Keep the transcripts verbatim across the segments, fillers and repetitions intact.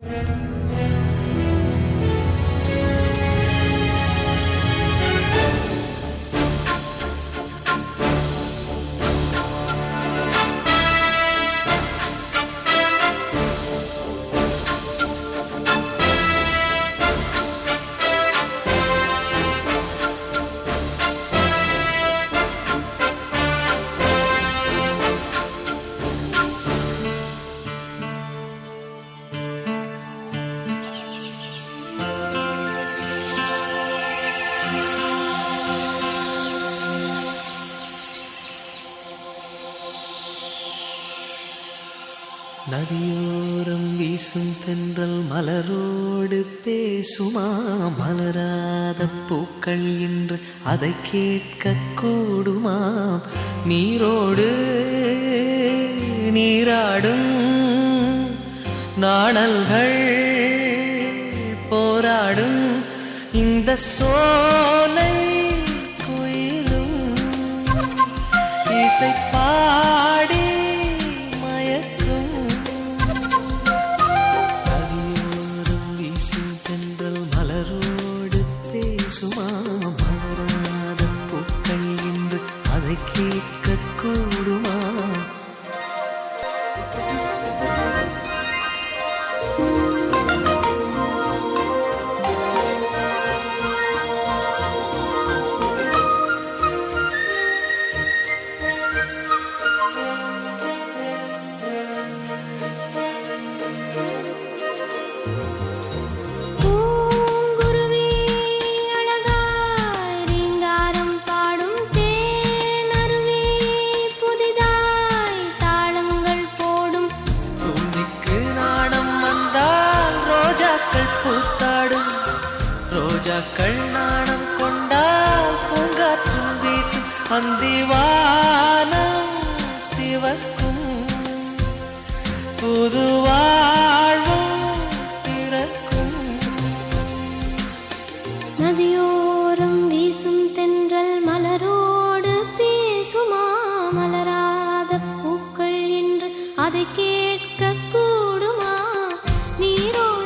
நதியோரம் வீசும் தென்றல் மலரோடு பேசுமா, மலராத பூக்கள் என்று அதை கேட்க கூடுமா, நீரோடு நீராடும் நாணல்கள் போராடும் இந்த சோலை குயிலும் இசை பாடி மலராத பூக்கள் என்று அதை கேட்க கூடுமா. ரோஜாக்கள் நாணம் கொண்டால் பூங்காற்றும் வீசும், அந்திவானம் சிவக்கும், புது வாழ்வும் பிறக்கும். நதியோரம் வீசும் தென்றல் மலரோடு பேசுமா, மலராத பூக்கள் என்று அதை கேட்க கூடுமா, நீரோடு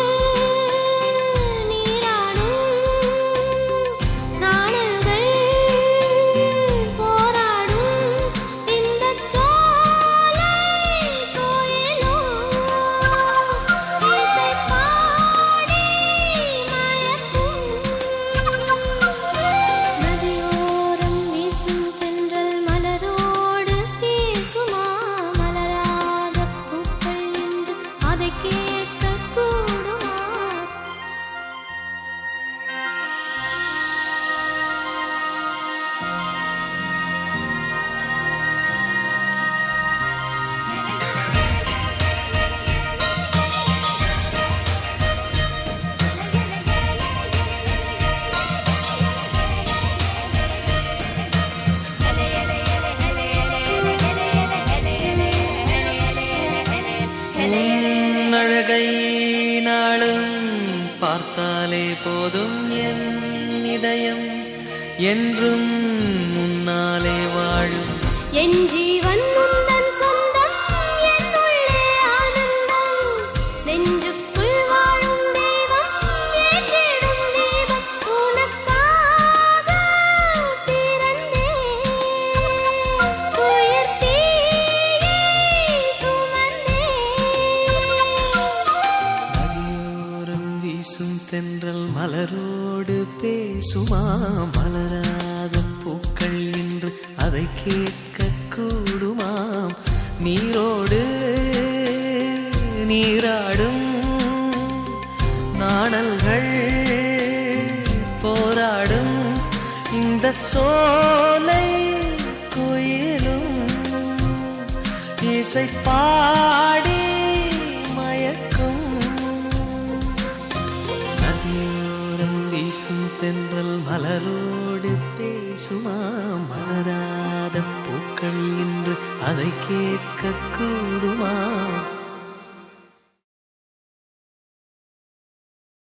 அழகை நாளும் பார்த்தாலே போதும், என் இதயம் என்றும் முன்னாலே வாழும், என் ஜீவன் உந்தன் சொந்தம், என் உள்ளே ஆனந்தம், நெஞ்சுக்குள் வாழும் தெய்வம், ஏற்றிடும் தீபம், உனக்காக பிறந்தேன், உயிர் தீயை சுமந்தேன். நதியோரம் வீசும் தென்றல் மலரோடு பேசுமா, மலராத பூக்கள் என்று அதை கேட்க கூடுமா, நீரோடு நீராடும் நாணல்கள் போராடும் இந்த சோலை குயிலும் இசை பாடி மயக்கும். நதியோரம் வீசும் தென்றல் மலரோடு பேசுமா, மலராத பூக்கள் என்று அதை கேட்க கூடுமா.